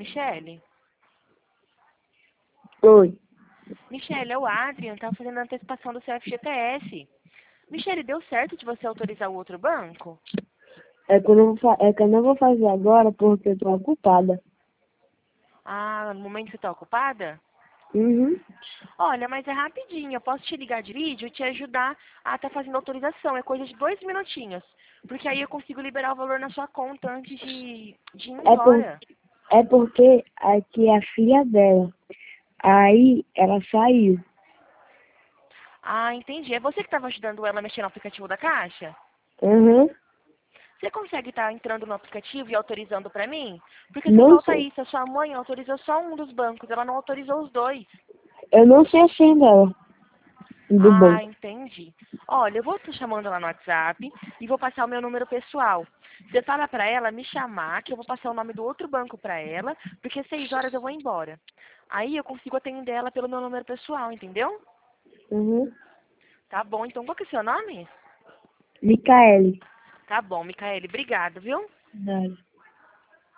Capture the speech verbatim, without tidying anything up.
Michele? Oi. Michele, é o Adrian, tá fazendo a antecipação do seu F G T S. Michele, deu certo de você autorizar o outro banco? É que eu não, vou fa- é que eu não vou fazer agora porque eu tô ocupada. Ah, no momento você tá ocupada? Uhum. Olha, mas é rapidinho, eu posso te ligar de vídeo e te ajudar a estar fazendo autorização. É coisa de dois minutinhos. Porque aí eu consigo liberar o valor na sua conta antes de, de ir É, por, embora. é porque aqui é a filha dela. Aí ela saiu. Ah, entendi. É você que estava ajudando ela a mexer no aplicativo da Caixa? Uhum. Você consegue estar entrando no aplicativo e autorizando pra mim? Porque só Não falta sei. isso. A sua mãe autorizou só um dos bancos, ela não autorizou os dois. Eu não sei a senha dela. Do Ah, banco. entendi. Olha, eu vou te chamando lá no WhatsApp e vou passar o meu número pessoal. Você fala pra ela me chamar, que eu vou passar o nome do outro banco pra ela, porque seis horas eu vou embora. Aí eu consigo atender ela pelo meu número pessoal, entendeu? Uhum. Tá bom, então qual que é o seu nome? Micaele. Tá bom, Micaele, obrigado, viu? Nada.